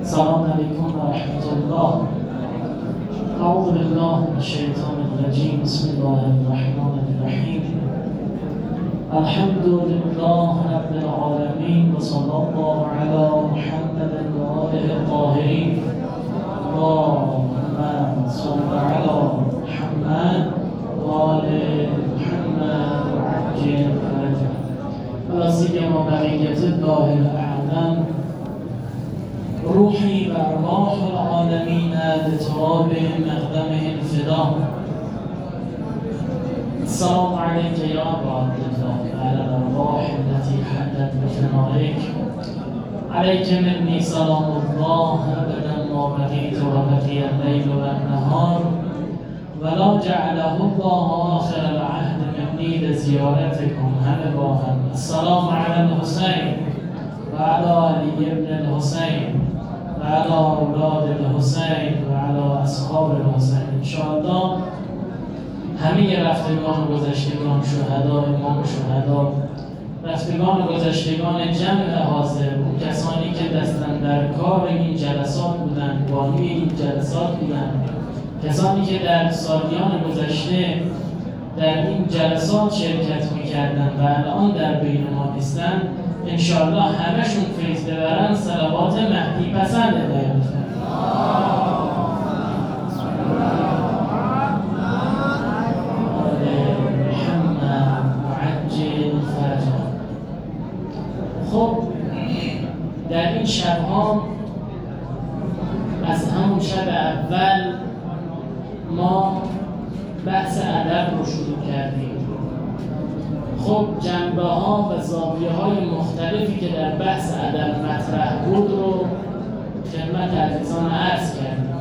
السلام عليكم ورحمة الله. أعوذ بالله من الشيطان الرجيم. بسم الله الرحمن الرحيم. الحمد لله رب العالمين وصلى الله على محمد وآله الطاهرين. اللهم صل على محمد وآل محمد وعجل فرجه ولا سيما بقية الله الأعلم روحي وأرواح العالمين لتراب مقدمه الفداء. السلام عليك يا أبا عبد الله وعلى الأرواح التي حلت بفنائك. عليك مني سلام الله أبدا ما بقيت وبقي الليل والنهار، ولا جعله الله آخر العهد مني لزيارتكم هنباها. السلام على الحسين وعلى علي بن الحسين وعلى اولاد الحسین و علی اصحاب الحسین. انشاءالله همه رفتگان و گذشتگان شهدا، امام شهدا، رفتگان و گذشتگان جمع حاضر، اون کسانی که دستن در کار این جلسات بودن، بانی این جلسات بودن، کسانی که در سالیان گذشته در این جلسات شرکت میکردن و الان در بین ما نیستن، انشاءالله همشون فیض ببرن. صلوات مهدی پسند هدایت محمد معجل فرجه. خب در این شبها از همون شب اول ما بحث ادب رو شروع کردیم. خب جنبه ها و زاویه های مختلفی که در بحث ادب مطرح بود رو خدمت عزیزان عرض کردیم.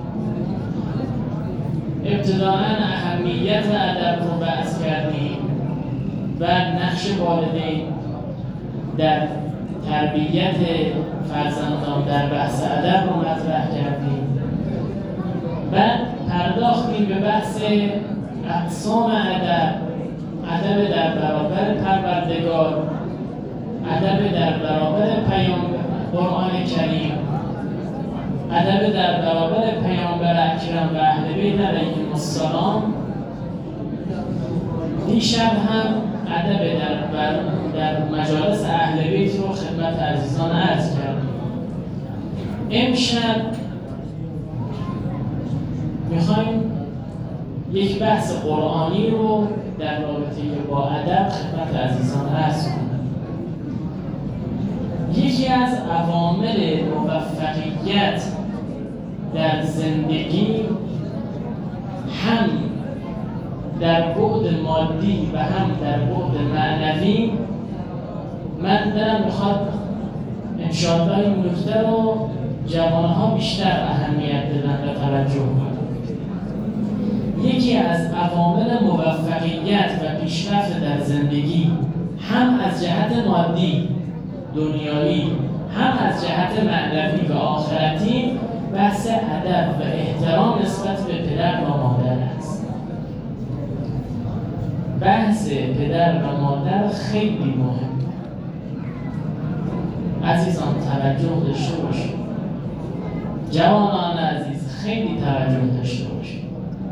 ابتداءً اهمیت ادب رو بحث کردیم و نقش والدین در تربیت فرزندان در بحث ادب رو مطرح کردیم. بعد پرداختیم به بحث اقسام ادب: ادب در برابر پروردگار، ادب در برابر پیامبر قرآن کریم، ادب در برابر پیامبر اکرم و اهل بیت علیهم السلام. دیشب هم ادب در مجالس اهل بیت رو خدمت عزیزان عرض کردیم. امشب میخوایم یک بحث قرآنی رو در رابطه با ادب خدمت عزیزان عرض کنم. یکی از عوامل موفقیت در زندگی هم در بعد مادی و هم در بعد معنوی، من دلم میخواد انشاءالله این نکته رو جوانها بیشتر اهمیت بدن و توجه کنن. یکی از عوامل موفقیت و پیشرفت در زندگی هم از جهت مادی دنیایی، هم از جهت معنوی و آخرتی، بحث ادب و احترام نسبت به پدر و مادر است. بحث پدر و مادر خیلی مهم. عزیزان توجه داشته باشید. جوانان عزیز خیلی توجه داشته باشید.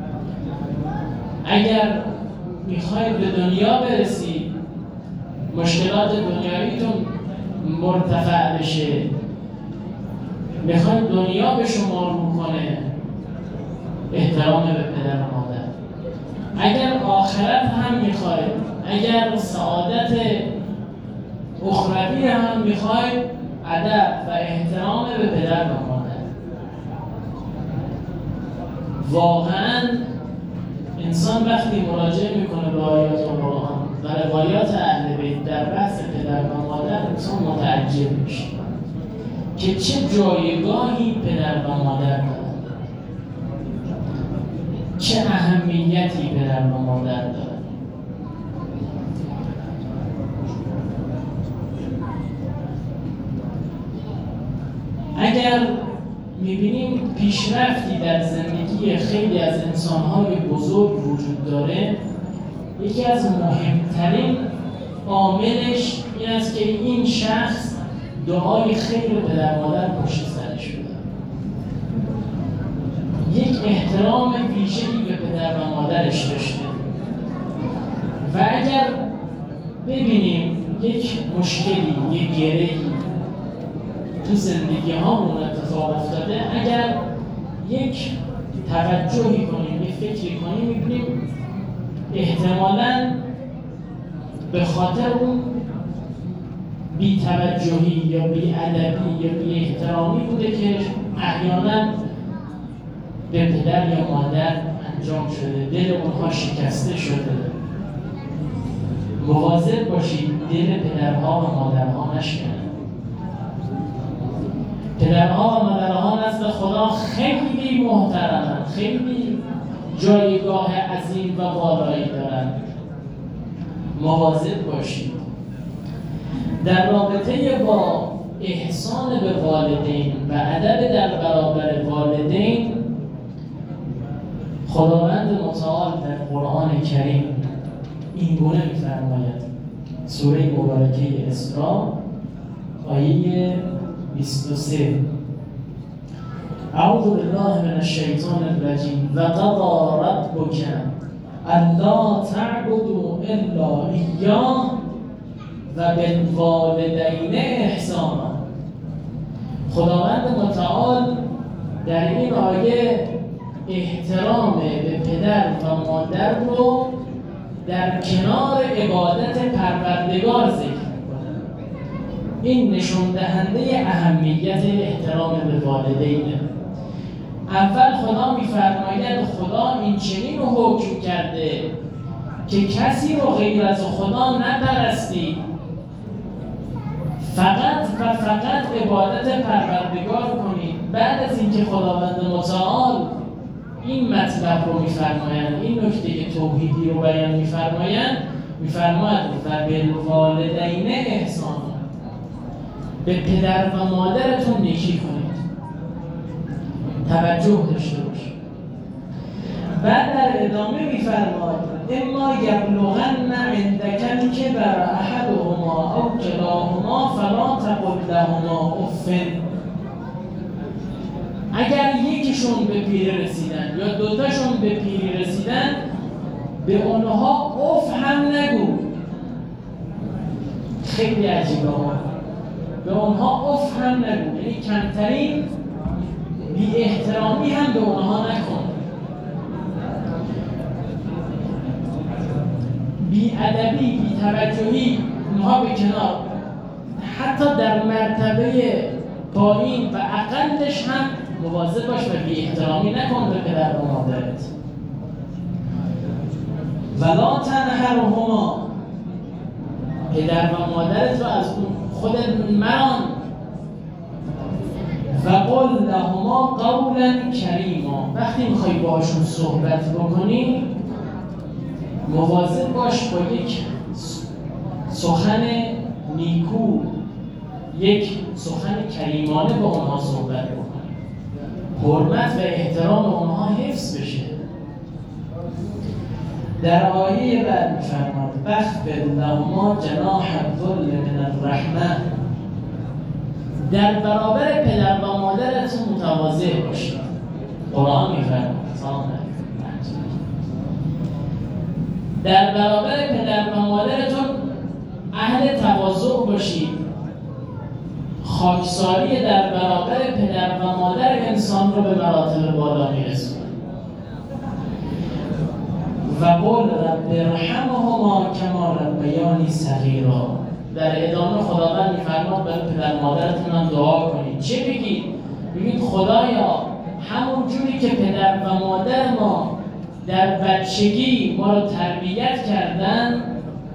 اگر میخواید به دنیا برسید، مشکلات دنیاییتون مرتفع بشه، میخواید دنیا به شما رو کنه، احترام به پدر و مادر. اگر آخرت هم میخواید، اگر سعادت اخروی هم میخواید، ادب و احترام به پدر و مادر. واقعاً انسان وقتی مراجعه میکنه به آیات قرآن و روایات اهل بیت در بحث پدر و مادر، انسان متعجب میشه که چه جایگاهی پدر و مادر دارن، چه اهمیتی پدر و مادر دارن. اگر میبینیم پیشرفتی در زندگی خیلی از انسان‌های بزرگ وجود داره، یکی از مهمترین عاملش این است که این شخص دعای خیر پدر مادر پشت سرش بوده. یک احترام ویژه‌ای به پدر و مادرش داشته و اگر ببینیم یک مشکلی، یک گره‌ای تو زندگی هامون اتفاق افتاده، اگر یک توجهی کنیم، یک فکری کنیم، می‌بینیم احتمالاً به خاطر اون بی‌توجهی یا بی‌ادبی یا بی‌احترامی بوده که احیاناً به پدر یا مادر انجام شده، دل اونها شکسته شده. مواظب باشید دل پدرها و مادرها نشکنه. پدرها و مادرها نزد خدا خیلی محترمند، خیلی جایگاه عظیم و والایی دارند. مواظب باشید. در رابطه با احسان به والدین و ادب در برابر والدین، خداوند متعال در قرآن کریم این گونه می‌فرماید. سوره مبارکه اسراء آیه 23: اعوذ بالله من الشیطان الرجیم و قضی ربک الا تعبدوا الا ایاه و بالوالدین احسانا. خداوند متعال در این آیه احترام به پدر و مادر رو در کنار عبادت پروردگار ذکر می‌کنه. این نشون دهنده اهمیت احترام به والدینه. اول خدا می‌فرماید خدا این چنین رو حکم کرده که کسی رو غیر از خدا نپرستی، فقط و فقط عبادت پروردگار کنید. بعد از اینکه خداوند متعال این مطلب رو می‌فرمایند، این نکته توحیدی رو بیان می‌فرمایند، می‌فرماید و بالوالدین احسانا، به پدر و مادرتون نیکی کنید. توجه داشته باشید. بعد در ادامه می‌فرماید اما یبلغن عندک الکبر احدهما او کلاهما فلا تقل لهما اف. اگر یکیشون به پیری رسیدن یا دوتاشون به پیری رسیدن، به اونها اف هم نگو. خیلی عجیبه ها. به اونها اف هم نگو، یعنی کمترین بی احترامی هم به اونها نکن. بی ادبی، بی توجهی اونها به کنار، حتی در مرتبه پایین و اقلش هم مواظب باش و بی احترامی نکن به پدر و مادرت. ولا تنهرهما، پدر و مادرت رو از خودت مران. و قل لهما قولا کریما، وقتی میخوای باشون صحبت بکنی مواظب باش با یک سخن نیکو، یک سخن کریمانه با اونها صحبت بکنی، حرمت و احترام اونها حفظ بشه. در آیه بعد می‌فرماد فاخفض لهما جناح الذل من الرحمه، در برابر پدر و مادرتون متواضع باشید. قرآن می‌فرماید در برابر پدر و مادرتون اهل تواضع باشید. خاکساری در برابر پدر و مادر انسان رو به مراتب بالا میرسونه. و قل رب ارحمهما کما ربیانی صغیرا، در ادامه خداوند میفرماد برای پدر مادرتون هم دعا کنید. چه بگید؟ بگید خدایا همون جوری که پدر و مادر ما در بچگی ما رو تربیت کردن،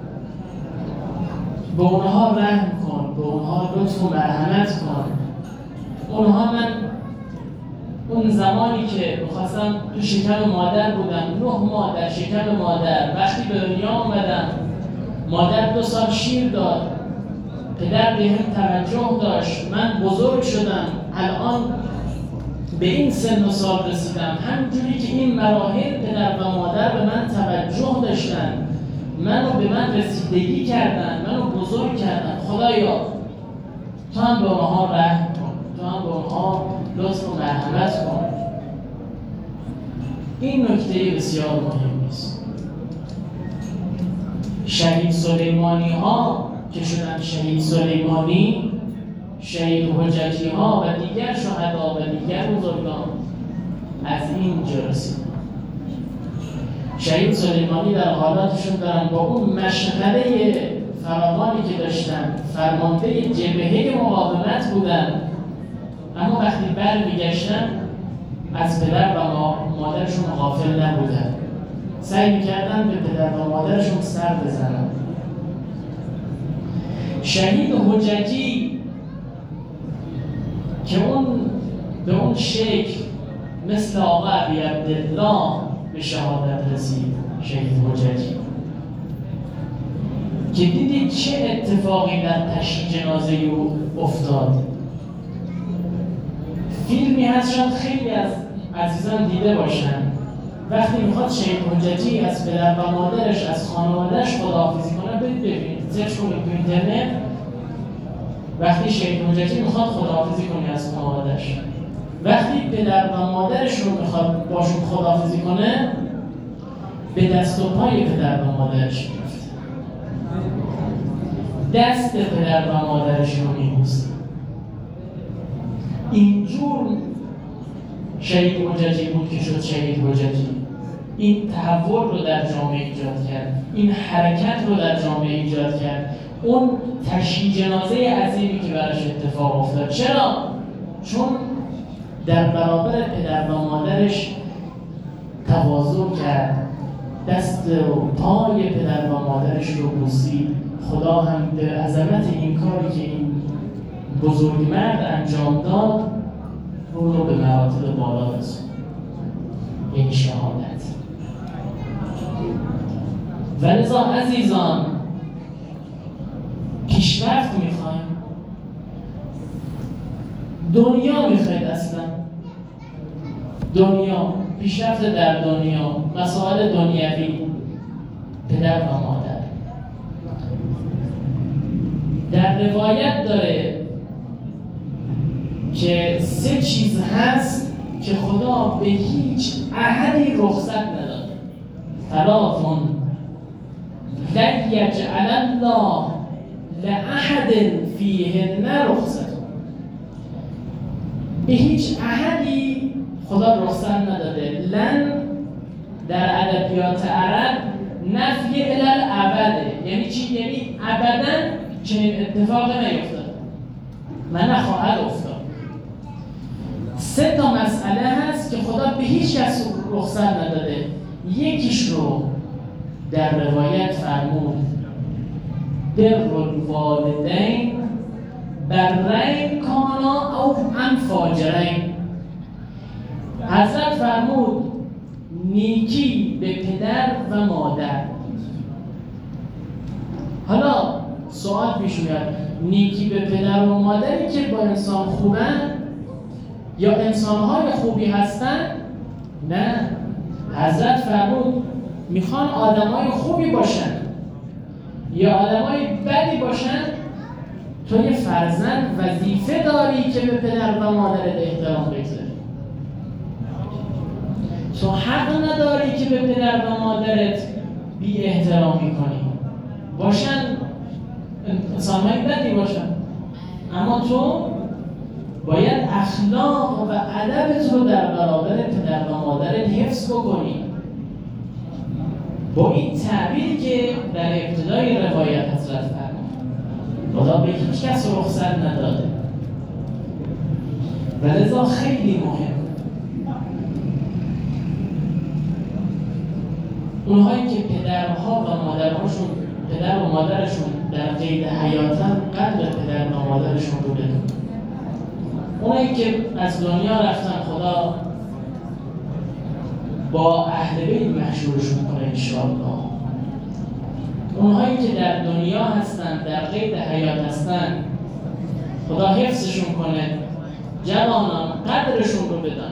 به اونها رحم کن، به اونها لطف و مرحمت کن. اونها، من اون زمانی که می‌خواستم تو شکم مادر بودم، 9 ماه در شکم مادر، وقتی به دنیا اومدم مادر 2 سال شیر داد، پدر به هم توجه داشت، من بزرگ شدم، الان به این سن و سال رسیدم، همونجوری که این مراحل پدر و مادر به من توجه داشتن، منو به من رسیدگی کردن، منو بزرگ کردن. خدایا تو هم به اونها رحم کن، تو هم به اونها لطف و مرحمت کن. این نکته بسیار مهمی است. شهید سلیمانی ها که شدن شهید سلیمانی، شهید حجتی ها و دیگر شهدا و دیگر بزرگان از اینجا رسیدن. شهید سلیمانی در حالاتشون دارن با اون مشغله فراوانی که داشتن فرمانده جبهه مقاومت بودن، اما وقتی برمیگشتن از پدر و مادرشون غافل نبودن، سعی میکردن به پدر و مادرشون سر بزنن. شهید حجتی که به اون شکل مثل آقا ابی عبدالله به شهادت رسید، شهید حجتی که دیدید چه اتفاقی در تشییع جنازه او افتاد. فیلمی هست شاید خیلی از عزیزان دیده باشن، وقتی میخواد شهید حجتی از پدر و مادرش، از خانوادهش خداحافظی کنه، ببینید سرچ کنید تو اینترنت، وقتی شهید حجتی میخواد خداحافظی کنه از خانوادهش، وقتی پدر و مادرش رو میخواد باشون خداحافظی کنه، به دست و پای پدر و مادرش میفته، دست پدر و مادرش رو میبوسه. اینجور شهید حجتی بود که شد شهید حجتی. این تحول رو در جامعه ایجاد کرد، این حرکت رو در جامعه ایجاد کرد، اون تشییع جنازه عظیمی که براش اتفاق افتاد. چرا؟ چون در برابر پدر و مادرش تواضع کرد، دست و پای پدر و مادرش رو بوسید. خدا هم به عظمت این کاری که این بزرگمرد انجام داد رو به مراتب بالا رسوند، یعنی شهادت. ولذا عزیزان پیشرفت میخوایم، دنیا میخواید، اصلا دنیا، پیشرفت در دنیا، مسائل دنیوی، پدر و مادر. در روایت داره که 3 چیز هست که خدا به هیچ احدی رخصت نداد. 3 لن یجعل الله لأحد فیهن رخصت. به هیچ احدی خدا رخصت نداده. لن در ادبیات عرب نفی الی الابد، یعنی چی؟ یعنی ابدا چنین اتفاقی نیفتاد و نخواهد افتاد. 3 مسئله هست که خدا به هیچ کس رخصت نداده. یکیش رو در روایت فرمود بر الوالدین برین کانا او ام فاجرین. حضرت فرمود نیکی به پدر و مادر. حالا سوال پیش میاد، نیکی به پدر و مادری که با انسان خوبن یا انسان‌های خوبی هستن؟ نه، حضرت فرمود میخوان آدمای خوبی باشن یا آدمای بدی باشن، تو یه فرزند وظیفه داری که به پدر و مادرت احترام بگذاری. تو حق نداری که به پدر و مادرت بی احترامی کنی. باشن انسان‌های بدی باشن، اما تو باید اخلاق و ادبت رو در برابر پدر و مادرت حفظ بکنی. با این تعبیری که در ابتدای روایت حضرت فرمود، خدا به هیچ کس رخصت نداده. ولذا خیلی مهم اونهایی که پدرها و مادرهاشون، پدر و مادرشون در قید حیاتن، قدر پدر و مادرشون رو بدون. اونایی که از دنیا رفتن، خدا با اهل بیت محشورشون کنه انشاءالله. اونهایی که در دنیا هستن، در قید حیات هستن، خدا حفظشون کنه. جوانان قدرشون رو بدن.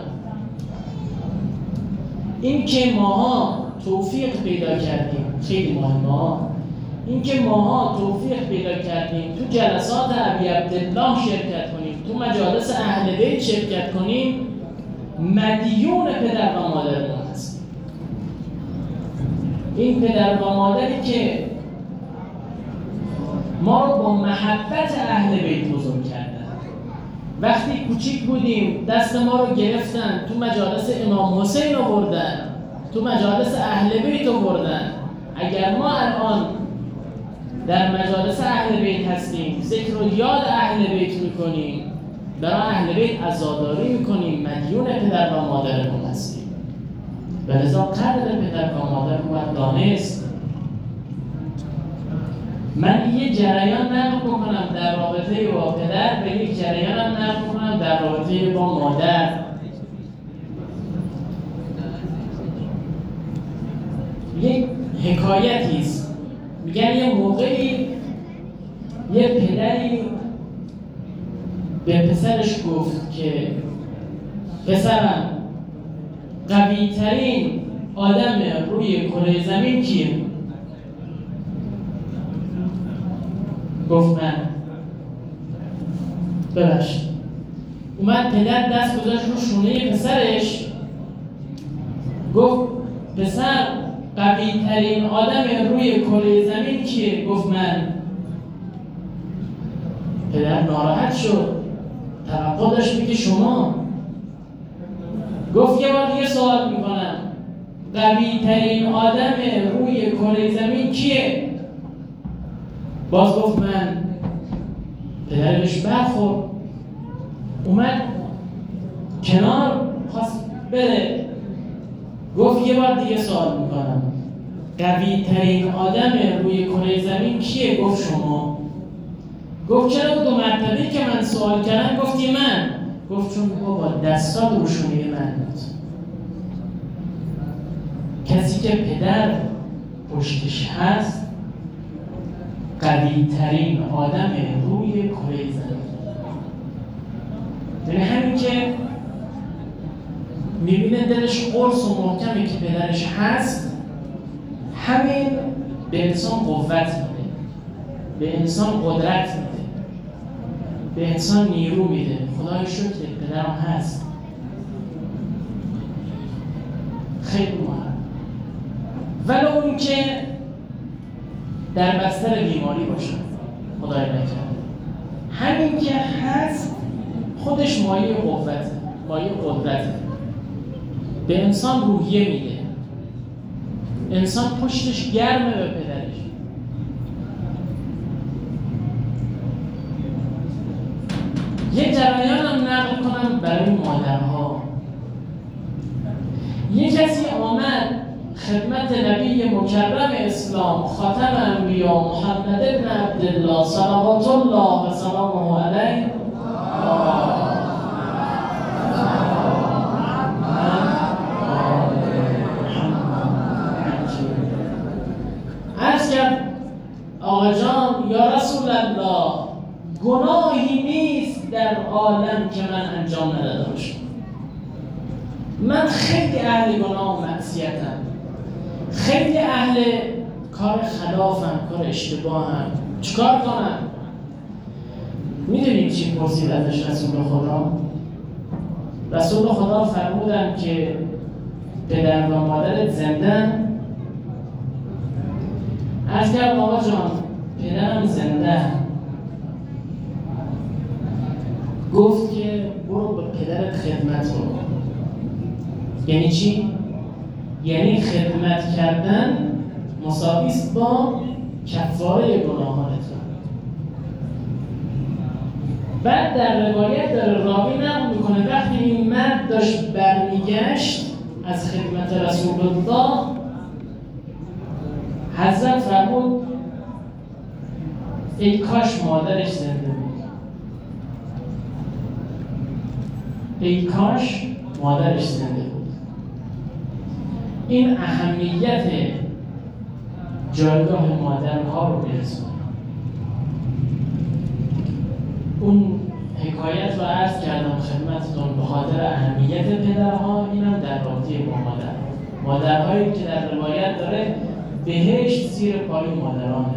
این که ماها توفیق پیدا کردیم خیلی مهمه. این که ماها توفیق پیدا کردیم تو جلسات ابی عبدالله شرکت کنیم، تو مجالس اهل بیت شرکت کنیم، مدیون پدر و مادرمون هست. این پدر و مادری که ما رو با محبت اهل بیت بزرگ کردن. وقتی کوچیک بودیم دست ما رو گرفتن، تو مجالس امام حسین آوردن، تو مجالس اهل بیت آوردن. اگر ما الان در مجالس اهل بیت هستیم، ذکر و یاد اهل بیت میکنیم، برای اهل بیت عزاداری میکنیم، مدیون پدر و مادرمون هستیم. و لذا قدر پدر و مادر باید دانست. من یه جریان نقل بکنم در رابطه با پدر و یک جریان هم نقل بکنم در رابطه با مادر. یک حکایتی است. میگن یه موقعی یه پدری به پسرش گفت که پسرم، قوی ترین آدم روی کره زمین کیه؟ گفت من. ببخشید. اومد پدر دست گذاشت رو شونه پسرش، گفت پسر، قوی ترین آدم روی کره زمین کیه؟ گفت من. پدر ناراحت شد، توقع داشت بگه شما. گفت یه بار دیگه سوال میکنم، قوی ترین آدم روی کره زمین کیه؟ باز گفت من. پدرش برخورد، اومد کنار، خواست بره. گفت یه بار دیگه سوال میکنم، قوی ترین آدم روی کره زمین کیه؟ گفت شما. گفت چرا 2 مرتبه که من سوال کردم گفتی من؟ گفت چون با دستات روشونی من بود. کسی که پدر پشتش هست قوی ترین آدم روی کره زمین. یعنی همین که میبینه دلش قرص و محکمی که پدرش هست، همین به انسان قوت میده، به انسان قدرت میده، به انسان نیرو میده. خدای شکر پدرم هست. خیلی مهم. ولو اون که در بستر بیماری باشه، خدای نکرده، همین که هست خودش مایه قوته، مایه قدرته، به انسان روحیه میده. انسان پشتش گرمه به پدرش. یک جریان هم نقل کنم برای مادرها. یک کسی آمد خدمت نبی مکرم اسلام، خاتم انبیا، محمد بن عبدالله صلوات الله و سلامه علیه، عرض کرد آقا جان یا رسول الله، گناهی نیست در عالم که من انجام نداده باشم. من خیلی اهل گناه و معصیتم، خیلی اهل کار خلافم، کار اشتباهم. چیکار کنم؟ میدونید چی پرسید ازش رسول خدا؟ رسول خدا فرمودن که پدر و مادرت زنده‌ن؟ عرض کرد آقا جان پدرم زنده. گفت که برو به پدرت خدمت رو. یعنی چی؟ یعنی خدمت کردن مساوی است با کفاره گناهانت. بعد در روایت داره راوی نقل میکنه وقتی این مرد داشت برمیگشت از خدمت رسول الله، حضرت فرمود ای کاش مادرش زنده بود، ای کاش مادرش زنده بود. این اهمیت جایگاه مادرها رو برسونه. اون حکایت رو عرض کردم خدمتتون به خاطر اهمیت پدرها، اینم در رابطه با مادرهایی که در روایت داره بهشت زیر پای مادرانه،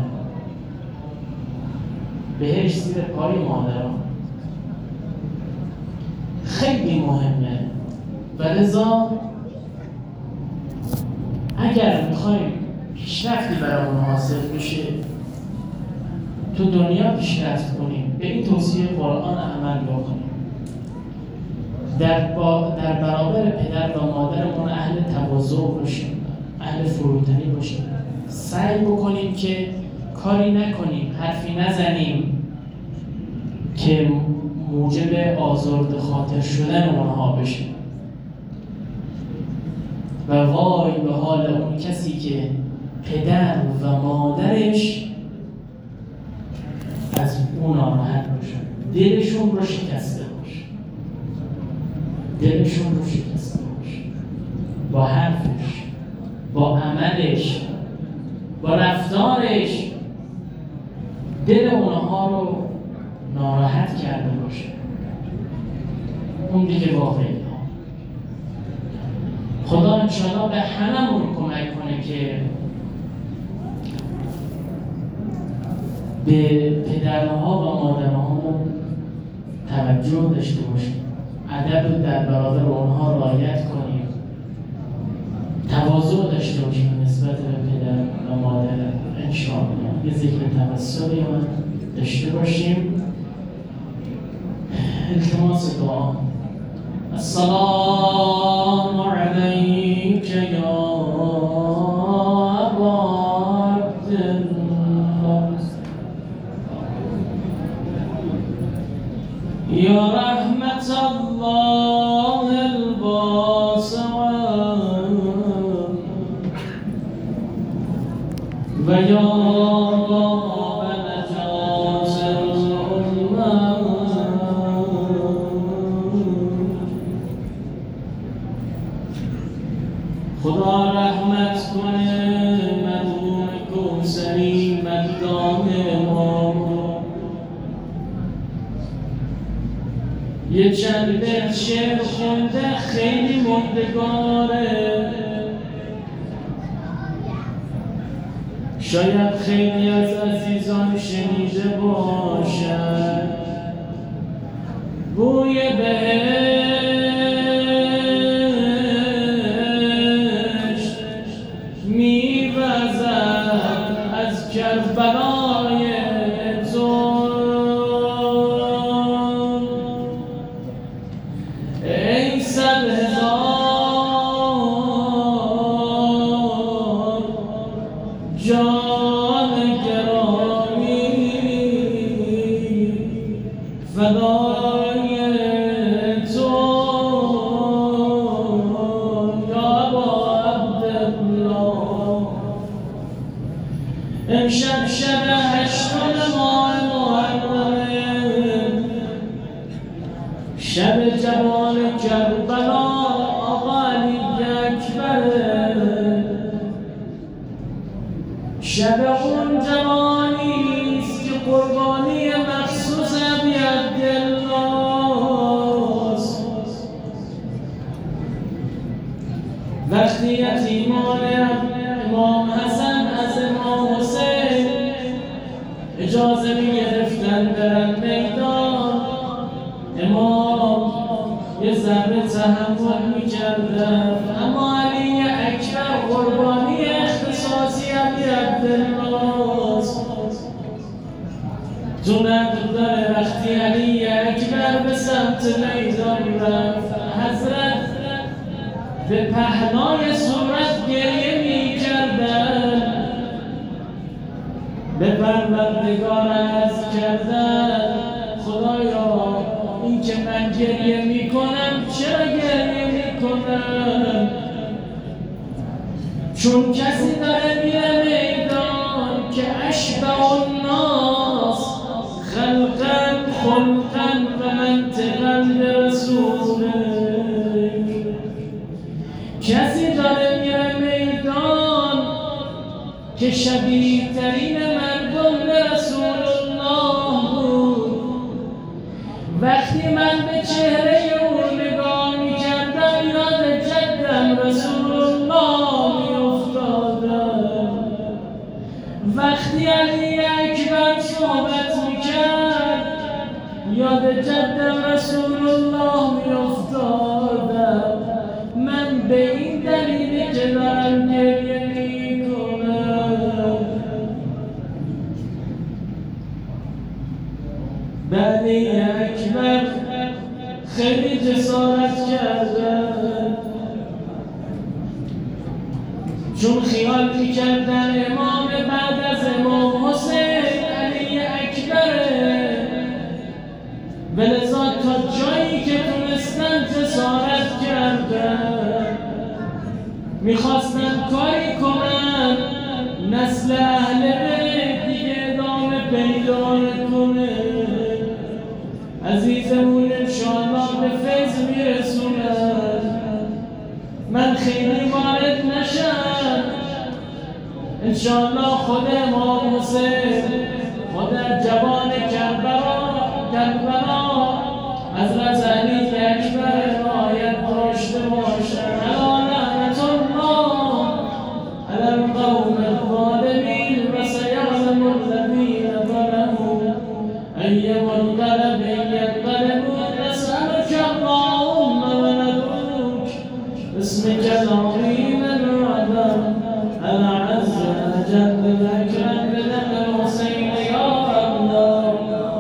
بهشت زیر پای مادران. خیلی مهمه و لذا اگر میخوایم پیشرفتی برامون حاصل بشه، تو دنیا پیشرفت کنیم، به این توصیه قرآن عمل بکنیم، در برابر پدر و مادرمون اهل تواضع باشیم، اهل فروتنی باشیم، سعی بکنیم که کاری نکنیم، حرفی نزنیم که موجب آزرده خاطر شدن اونها بشه. و وای به حال اون کسی که پدر و مادرش از اون ناراحت باشه، دلشون رو شکسته باشه، دلشون رو شکسته باشه، با حرفش، با عملش، با رفتارش دل اونها رو ناراحت کرده باشه. اون دیگه واقعی ها. خدا انشاءالله به هممون کمک کنه که به پدرها و مادرهامون توجه داشته باشیم، ادب در برابر اونها رعایت کنیم، تواضع داشته باشیم نسبت به پدر و مادر. انشاءالله یه ذکر توسلی هم داشته باشیم. التماس دعا. السلام علیک یا ابا عبدالله یا رحمت الله الواسع و یا باب نجات الامه. خدا رحمت کنه مدعون کوثری مقدام ما. یه چند بیت شعر خونده خیلی مردگاره، شاید خیلی از عزیزان شنیده باشد. بوی بهشت میوزد از کربلای تو، ای 100,000 جان گرامی فدای تو یا ابا عبدالله. امشب شب 8 ماه محرم، شب جوان کربلا آقا علی اکبره، شب اون جوانیست که قربانی مخصوص ابی عبدالله است. وقتی یتیمان امام حسن از امام حسین اجازه میگرفتن برن میدان، امام یه ذره تحمل میکردن، اما علی اکبر قربانی اختصاصی ابی عبدالله است. تو نداره وقتی علی اکبر به سمت میدان رفت، حضرت به پهنای صورت گریه میکردن، به پروردگار عرض کردن خدایا این که من گریه میکنم چرا گریه میکنم؟ چون کسی داره میره میدان که اشبع الناس خلقا خلقا و منطقا برسوله، کسی داره میره میدان که شبیه ترین مردم به رسول الله بود. وقتی من به چهره او نگاه میکردم یاد جدم رسول الله میافتادم. وقتی علی اکبر صحبت میکرد یاد جدم رسول الله میافتادم. من به این دلیل که دارم گریه میکنم بعدی اکبر خیلی جسارت کردن، چون خیال میکردن امام بعد از امام حسین علی اکبره، ولذا تا جایی که تونستن جسارت کردن، میخواستن کاری کنن نسل اهل بیت دیگه ادامه پیدا کنه. عزیزمون انشاءالله به فیض میرسونن، من خیلی وارد نشم، انشاءالله خود امام حسین، خود جوان کربلا حضرت علی اکبر رایت داشته باشد. لعنت الله علی القوم الظالمین و سیعلم الذین ظلموا ای منقلب ینقلبون. نسألک اللهم و ندعوک باسمک العظیم العظیم العز الجد الاکرم بدم الحسین یا الله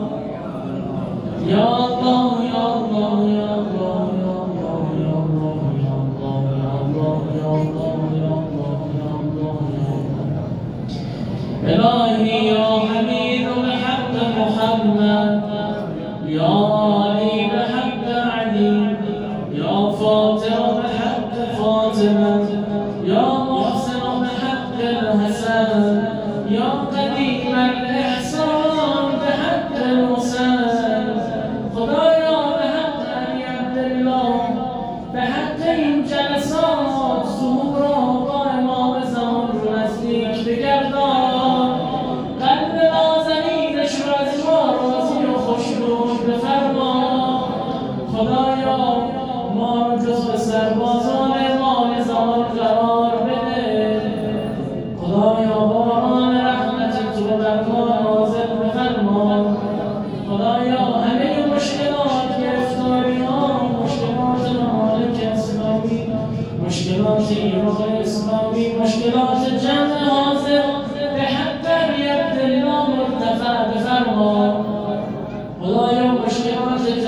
یا الله یا الله یا الله یا الله یا الله یا الله یا الله یا الله یا الله یا الله الهی یا حمید بحق محمد یا علی بحق علی یا فاطمه بحق فاطمه یا محسن بحق الحسن یا قدیم الاحسان بحق الحسین. خدایا به حق علی عبدالله، به حق این جلسات ظهور آقا امام زمان رو نزدیک بگردان، قلب نازنینش رو از ما راضی و خوشنود بفرما. خدایا ما رو جزو سربازان امام زمان قرار بده. خدایا باران رحمت تو بر ما نازل بفرما. خدایا همه مشکلات گرفتاری‌ها، مشکلات ممالک اسلامی، مشکلات ایران اسلامی، مشکلات جمع حاضر به حق علی عبدالله مرتفع بفرما. خدایا مشکلات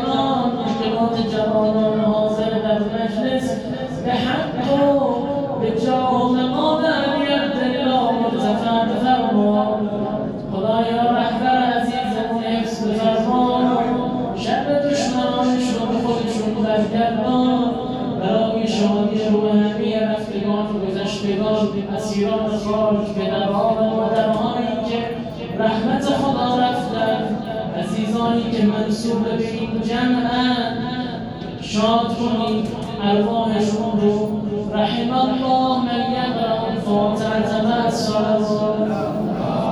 جوانان حاضر در مجلس به حق و به جاه و مقام علی عبدالله مرتفع بفرما. خدایا رهبر عزیزمون حفظ بفرما، شر دشمنانش رو به خودشون برگردان، برای شادی روح همه رفتگان و گذشتگان، اسیران خاک، پدران و مادرهایی که رحمت خدا رفتن، عزیزانی که منسوب به این جمعن، شاد کنید ارواحشون رو. رحم الله من یقرأ الفاتحة مع الصلوات.